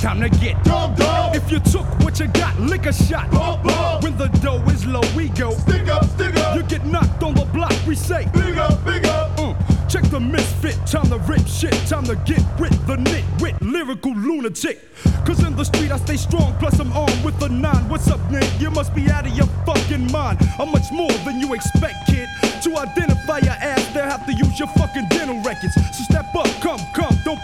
time to get dumb. If you took what you got, lick a shot. When the dough is low, we go Stick up. You get knocked on the block, we say Big up. check the misfit, time to rip shit, time to get with the nitwit, lyrical lunatic. Cause in the street I stay strong, plus I'm armed with a 9. What's up, Nick? You must be out of your fucking mind. I'm much more than you expect, kid. To identify your ass, they'll have to use your fucking dental records. So